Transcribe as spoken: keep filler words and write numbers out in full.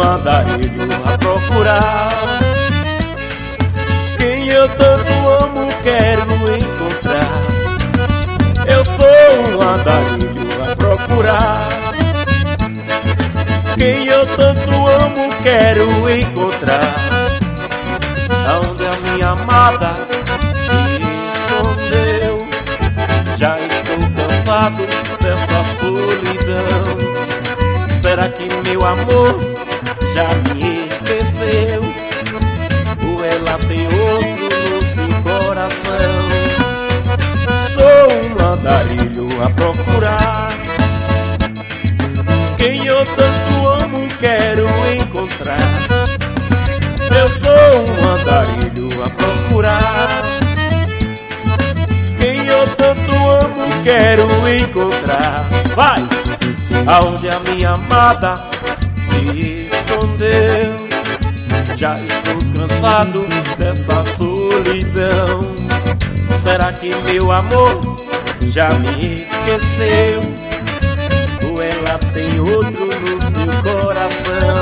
andarilho a procurar. Quem eu tanto amo quero encontrar. Eu sou um andarilho a procurar. Quem eu tanto amo quero encontrar. Aonde a minha amada se escondeu. Já estou cansado dessa solidão. Será que meu amor já me esqueceu? Ou ela tem outro no seu coração? Sou um andarilho a procurar. Quem eu tanto amo quero encontrar. Eu sou um andarilho a procurar. Quem eu tanto amo quero encontrar. Vai! Aonde a minha amada se escondeu. Já estou cansado dessa solidão. Será que meu amor já me esqueceu? Ou ela tem outro no seu coração?